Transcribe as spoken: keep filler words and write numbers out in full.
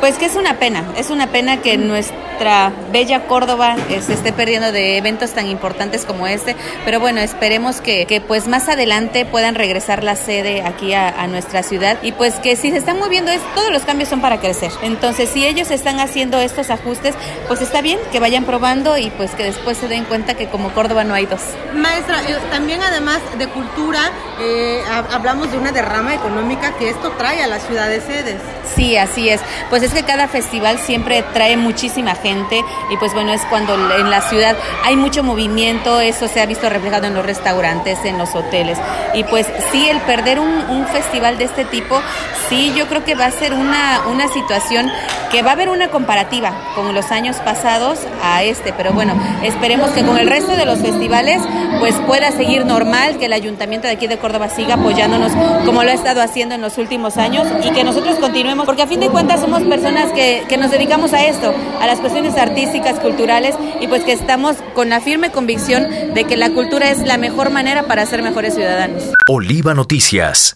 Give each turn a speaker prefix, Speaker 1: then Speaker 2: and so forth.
Speaker 1: Pues que es una pena, es una pena que nuestra bella Córdoba eh, se esté perdiendo de eventos tan importantes como este, pero bueno, esperemos que, que pues más adelante puedan regresar la sede aquí a, a nuestra ciudad y pues que si se están moviendo, es, todos los cambios son para crecer. Entonces, si ellos están haciendo estos ajustes, pues está bien que vayan probando y pues que después se den cuenta que como Córdoba no hay dos.
Speaker 2: Maestra, eh, también además de cultura, eh, hablamos de una derrama económica que esto trae a las ciudades sedes.
Speaker 1: Sí, así es. Pues es que cada festival siempre trae muchísima gente y pues bueno, es cuando en la ciudad hay mucho movimiento, eso se ha visto reflejado en los restaurantes, en los hoteles. Y pues sí, el perder un, un festival de este tipo, sí, yo creo que va a ser una, una situación que va a haber una comparativa con los años pasados a este, pero bueno, esperemos que con el resto de los festivales pues pueda seguir normal, que el Ayuntamiento de aquí de Córdoba siga apoyándonos como lo ha estado haciendo en los últimos años y que nosotros continuemos, porque a fin de cuentas somos personas que, que nos dedicamos a esto, a las cuestiones artísticas, culturales, y pues que estamos con la firme convicción de que la cultura es la mejor manera para ser mejores ciudadanos.
Speaker 3: Oliva Noticias.